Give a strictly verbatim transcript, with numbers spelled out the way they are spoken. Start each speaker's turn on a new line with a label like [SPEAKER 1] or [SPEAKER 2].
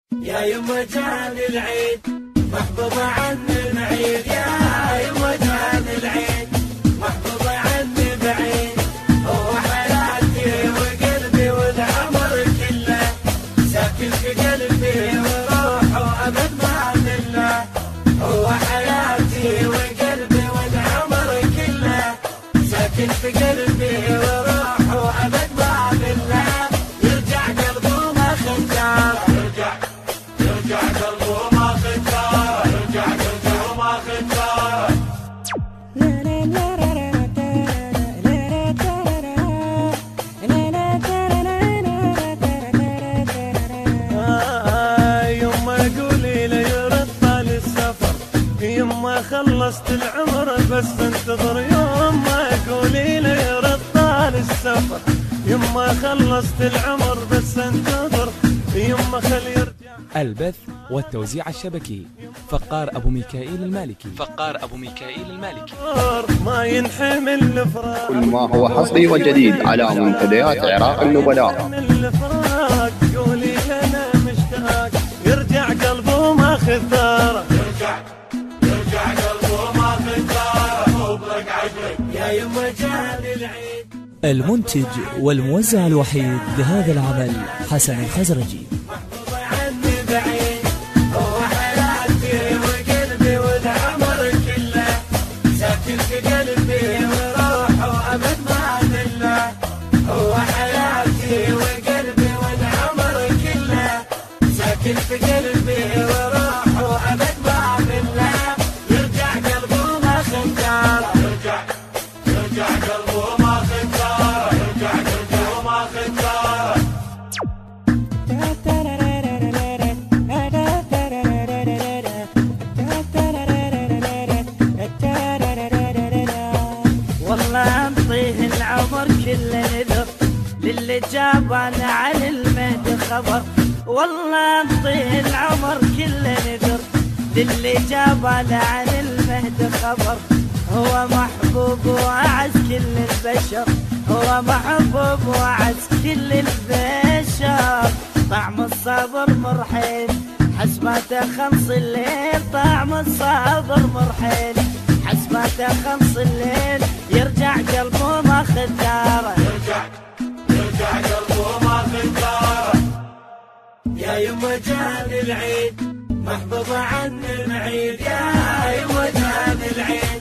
[SPEAKER 1] يا يما جاني العيد محبوبة عني بعيد، يا يما جاني العيد محبوبة عني بعيد، هو حياتي وقلبي والعمر كله ساكن في قلبي وروحه أبد ما له، هو حياتي وقلبي والعمر كله ساكن في قلبي وروحه أبد ما له، يرجع قلبه ما خدار، يرجع يرجع قلبه ما خدار، يرجع قلبه ما خدار.
[SPEAKER 2] يما قولي لي يرد طال السفر، يما خلصت العمر بس انتظر، يما قولي لي يرد طال السفر، يما خلصت العمر بس انتظر، يما خلي يرجع.
[SPEAKER 3] البث والتوزيع الشبكي فقار أبو ميكائيل المالكي فقار أبو ميكائيل المالكي
[SPEAKER 2] ما ينحمل الفراق،
[SPEAKER 4] كل ما هو حصري وجديد على منتديات عراق النبلاء.
[SPEAKER 2] قولي لنا مشتاق، يرجع قلبه ما خثاره،
[SPEAKER 1] يرجع يرجع قلبه ما خدار، مبرك عجلك يا يما جاني العيد.
[SPEAKER 5] المنتج والموزع الوحيد لهذا العمل حسن الخزرجي.
[SPEAKER 1] محبوبة عني بعيد، هو حياتي وقلبي والعمر كله ساكن في قلبي وروحه أبد ما له، هو حياتي وقلبي والعمر كله ساكن في قلبي وروحه أبد ما له، يرجع قلبه ما خدار، يرجع يرجع قلبه ما خدار، يرجع قلبه ما خدار.
[SPEAKER 6] والله انطيه العمر كله نذر للي جابنا عن المهد خبر، والله انطيه العمر كله نذر للي جابنا عن المهد خبر، هو محبوب وأعز كل البشر، هو محبوب وأعز كل البشر، طعم الصبر مرحين حسباته خمس الليل، طعم الصبر مرحين حسباته خمس الليل، يرجع قلبه ما خداره،
[SPEAKER 1] يرجع يرجع قلبه ما خداره. يا يما جاني العيد محبوبة عني بعيد، يا يما جاني العيد